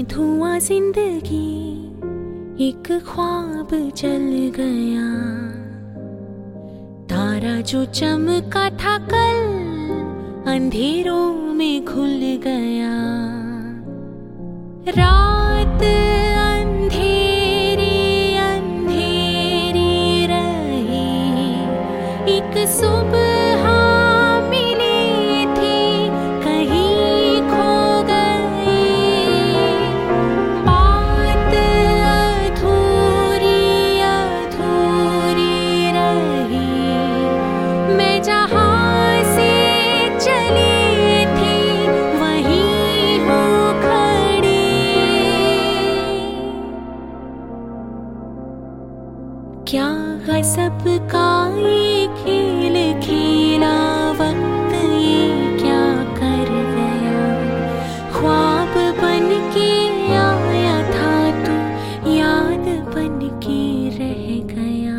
धुआं जिंदगी एक ख्वाब जल गया। तारा जो चमका था कल अंधेरों में घुल गया। रात अंधेरी अंधेरी रही, एक सुबह मिली थी कहीं खो गई। बात अधूरी अधूरी रही, मैं जहाँ से चली थी वहीं हूँ खड़ी। क्या गज़ब का ये खेल खेला वक्त, ये क्या कर गया। ख्वाब बन के आया था तू, याद बन के रह गया।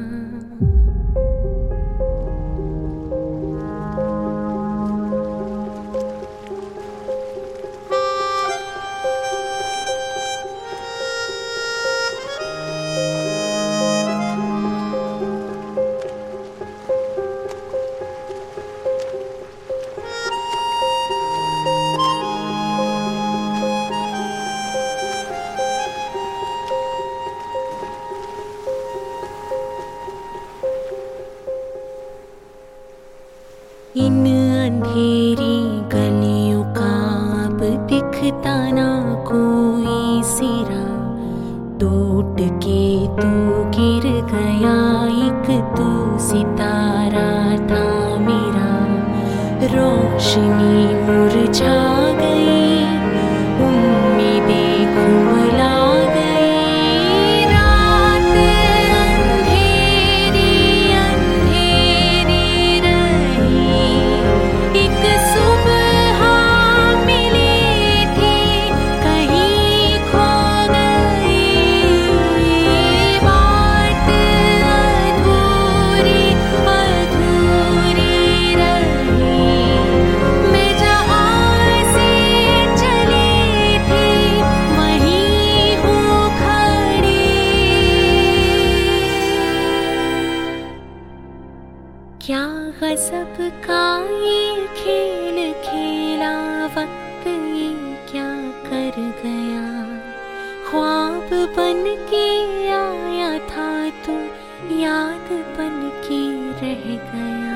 इन अंधेरी गलियों का अब दिखता ना कोई सिरा। टूट के तू गिर गया, एक तू सितारा था मेरा। रोशनी मुरझा गई, उम्मीदें खुला गई। रात अंधेरी अंधेरी रही, एक सुबह मिली थी कहीं खो गई। बात अधूरी अधूरी रही, मैं जहाँ से चली थी वहीं हूँ खड़ी। क्या गज़ब का ये खेल खेला वक्त, ये क्या कर गया। ख्वाब बन के आया था तू, याद बन के रह गया।